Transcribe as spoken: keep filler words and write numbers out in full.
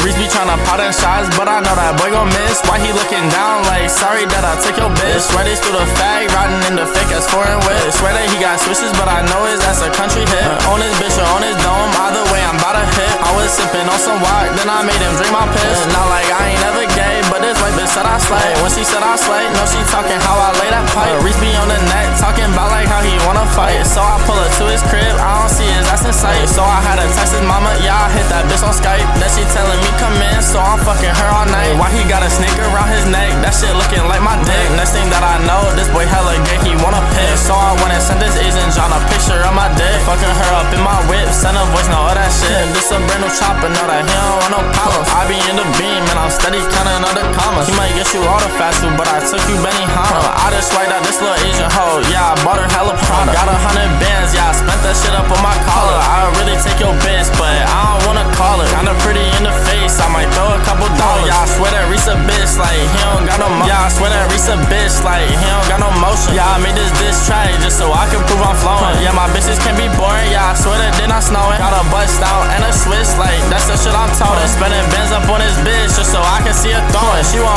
Reese be tryna pot in shots, but I know that boy gon' miss. Why he looking down like, sorry that I took your bitch. Swear they through the fag, riding in the fake as foreign whip. Swear that he got switches, but I know his ass a country hit. On his bitch or on his dome, either way I'm bout to hit. I was sipping on some wine, then I made him drink my piss. Not like I ain't ever gay, but this white bitch said I slay. When she said I slay, no she talking how I lay that pipe. Reese be on the neck, talking about like how he wanna fight. So I pull her to his crib, I don't see his ass in sight. So I had to text his mama, yeah I hit that bitch on Skype. Then she telling me come in, so I'm fucking her all night. Why he got a snake around his neck? That shit looking like my dick. Next thing that I know, this boy hella gay, he wanna piss. So I went and sent this Asian John a picture of my dick. Fucking her up in my whip, send a voice, know all that shit. This a brand new chopper, know that he don't want no problems. I be in the beam and I'm steady counting all the commas. He might get you all the fast food, but I took you Benihana. I just swiped out this little Asian hoe, yeah I bought her hella Prada. Got a hundred bands, yeah I spent that shit up on my collar. I really take your bitch, but I don't wanna call her. Kinda pretty in the face, I might throw a couple dollars. Yeah I swear that Reese a bitch, like he don't got no motion. Yeah I swear that Reese a bitch, like he don't got no motion. Yeah I made this diss track just so I can prove I'm flowing. Yeah my bitches can be boring, yeah I swear that they not snowing. Got a bust out and a switch, like that's the shit I'm toting. Spending bands up on this bitch just so I can see her throwing. She want